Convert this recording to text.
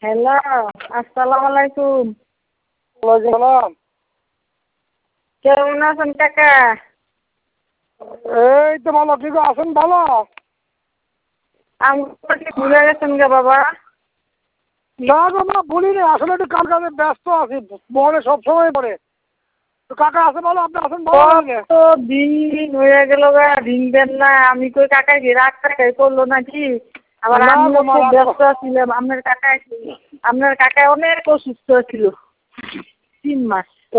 Hello, আসসালামু আলাইকুম। ওয়ালাইকুম সালাম। কেমন আছেন কাকা? এই তো ভালো, ঠিক আছেন ভালো? আমাকে ভুলে গেছেন গে বাবা? না গো মা, ভুলিনি, আসলে একটু কাম কাজে ব্যস্ত আছি, মনে সবসময় পড়ে। তো কাকা আছে ভালো, আপনি আছেন ভালো লাগে? কত দিন হয়ে গেল গা, দিন দেন না। আমি কই কাকা কি রাগ টাকাই করলো নাকি? আবার না গো আমিও মা, খুব রাগ ব্যস্ত ছিলাম। আপনার কাকা অনেক অসুস্থ ছিল 3 মাস।